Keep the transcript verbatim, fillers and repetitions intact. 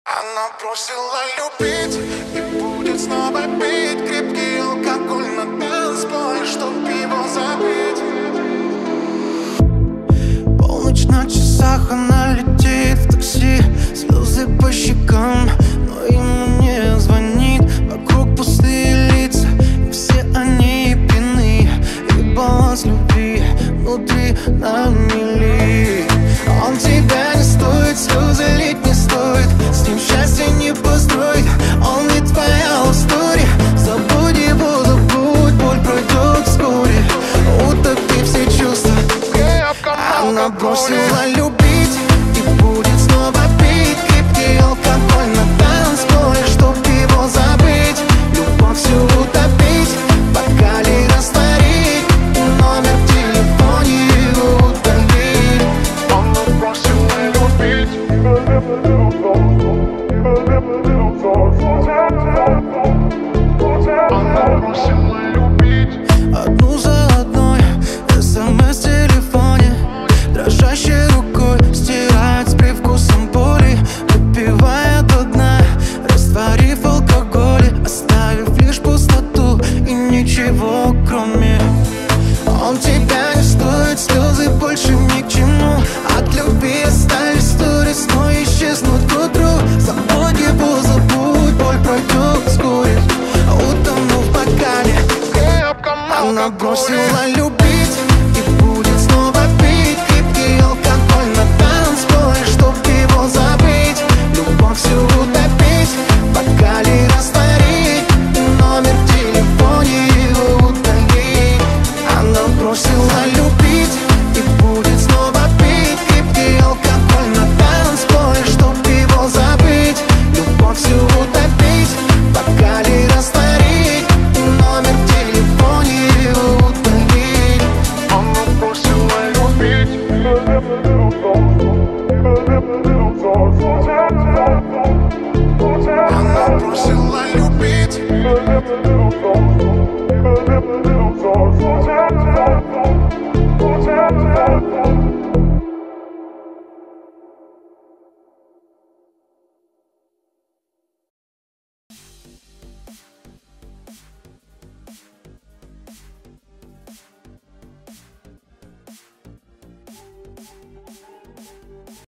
Она просила любить и будет снова пить крепкий алкоголь на танцполе, чтоб его забыть. Полночь на часах, она летит в такси, слезы по щекам, но ему не звонит. Вокруг пустые лица, и все они пьяны, и баланс любви внутри на мели. Он тебя не стоит, слезы лить не стоит, с ним счастье не построить. Он не твоя история, забудь его, забудь, боль пройдет вскоре, утопи все чувства. Она бросила любить и будет снова пить крепкий алкоголь на танцполе, чтоб его забыть. Любовь всю утопить, в бокале растворить, и номер в телефоне его удалить. Она просила любить. Она просила любить. Одну за одной смс в телефоне, дрожащей рукой стирает с привкусом боли, выпивая до дна, растворив алкоголь, оставив лишь пустоту и ничего кроме. Он тебя не стоит, слезы больше ни к чему, от любви оставь сторис, но исчезнут к утру. Забудь его, забудь, боль пройдет вскоре, утонув в бокале. Она бросила любить и будет снова пить крепкий алкоголь на танцполе, чтоб его забыть. Любовь всю утопить, в бокале растворить, и номер в телефоне его удалить. Она бросила любить и будет снова пить крепкий алкоголь на танцполе, чтоб его забыть. Любовь всю утопить, в бокале растворить, и номер в телефоне его удалить. Она просила любить. Она просила любить.